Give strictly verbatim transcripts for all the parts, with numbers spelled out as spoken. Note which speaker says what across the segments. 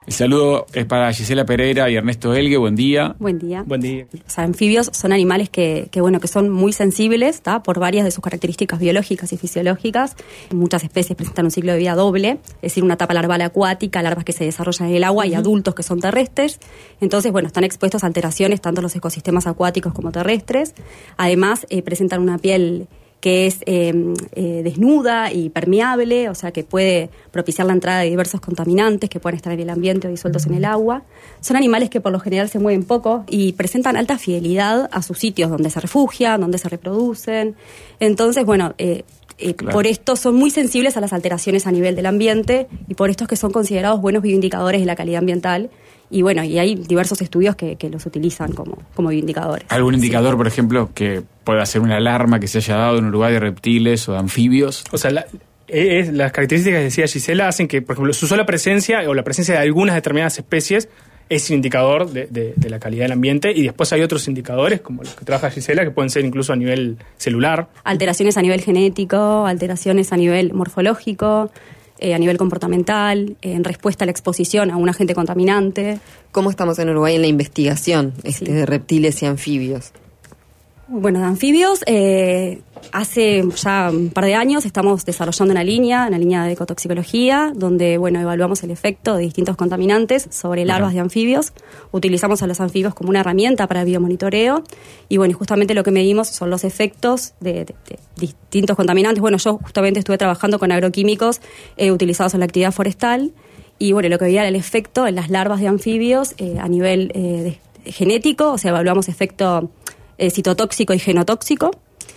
Speaker 1: El saludo es para Gisela Pereira y Ernesto Elgue. Buen día.
Speaker 2: Buen día.
Speaker 3: Buen día.
Speaker 2: Los anfibios son animales que, que, bueno, que son muy sensibles, ¿tá? Por varias de sus características biológicas y fisiológicas. Muchas especies presentan un ciclo de vida doble, es decir, una etapa larval acuática, larvas que se desarrollan en el agua, uh-huh, y adultos que son terrestres. Entonces, bueno, están expuestos a alteraciones tanto en los ecosistemas acuáticos como terrestres. Además, eh, presentan una piel que es eh, eh, desnuda y permeable, o sea que puede propiciar la entrada de diversos contaminantes que pueden estar en el ambiente o disueltos en el agua. Son animales que por lo general se mueven poco y presentan alta fidelidad a sus sitios donde se refugian, donde se reproducen. Entonces, bueno, eh, eh, claro. por esto son muy sensibles a las alteraciones a nivel del ambiente y por esto es que son considerados buenos bioindicadores de la calidad ambiental. Y bueno, y hay diversos estudios que, que los utilizan como, como bioindicadores.
Speaker 1: ¿Algún indicador,
Speaker 2: sí.
Speaker 1: por ejemplo, que pueda ser una alarma que se haya dado en Uruguay de reptiles o de anfibios?
Speaker 3: O sea, la, es, las características que decía Gisela hacen que, por ejemplo, su sola presencia o la presencia de algunas determinadas especies es un indicador de, de, de la calidad del ambiente, y después hay otros indicadores, como los que trabaja Gisela, que pueden ser incluso a nivel celular.
Speaker 2: Alteraciones a nivel genético, alteraciones a nivel morfológico, Eh, a nivel comportamental, eh, en respuesta a la exposición a un agente contaminante.
Speaker 4: ¿Cómo estamos en Uruguay en la investigación este,
Speaker 2: sí.
Speaker 4: de reptiles y anfibios?
Speaker 2: Bueno, de anfibios, eh, hace ya un par de años estamos desarrollando una línea, una línea de ecotoxicología, donde, bueno, evaluamos el efecto de distintos contaminantes sobre larvas de anfibios. Utilizamos a los anfibios como una herramienta para el biomonitoreo y, bueno, justamente lo que medimos son los efectos de, de, de distintos contaminantes. Bueno, yo justamente estuve trabajando con agroquímicos eh, utilizados en la actividad forestal y, bueno, lo que veía era el efecto en las larvas de anfibios eh, a nivel eh, de, genético, o sea, evaluamos efecto Eh, citotóxico y genotóxico,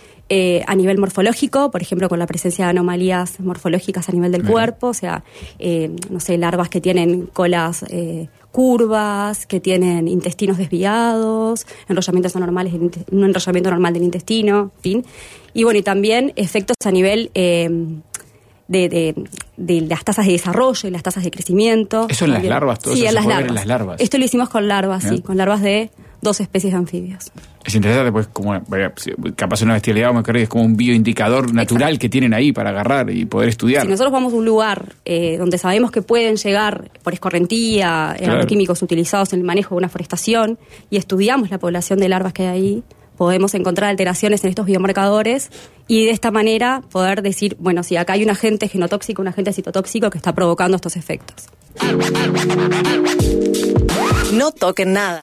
Speaker 2: eh, a nivel morfológico, por ejemplo, con la presencia de anomalías morfológicas a nivel del uh-huh. cuerpo, o sea, eh, no sé, larvas que tienen colas eh, curvas, que tienen intestinos desviados, enrollamientos anormales, un enrollamiento normal del intestino, en fin. Y bueno, y también efectos a nivel eh, de, de, de las tasas de desarrollo y las tasas de crecimiento.
Speaker 1: ¿Eso en las larvas? Todo
Speaker 2: sí,
Speaker 1: eso
Speaker 2: en las larvas.
Speaker 1: en las larvas.
Speaker 2: Esto lo hicimos con larvas, ¿Eh? sí, con larvas de dos especies de anfibios.
Speaker 1: Es interesante, pues, como capaz una bestialidad, me creo, es como un bioindicador natural Exacto. que tienen ahí para agarrar y poder estudiar.
Speaker 2: Si nosotros vamos a un lugar eh, donde sabemos que pueden llegar por escorrentía, claro. agroquímicos utilizados en el manejo de una forestación, y estudiamos la población de larvas que hay ahí, podemos encontrar alteraciones en estos biomarcadores y de esta manera poder decir, bueno, si acá hay un agente genotóxico, un agente citotóxico que está provocando estos efectos.
Speaker 5: No toquen nada.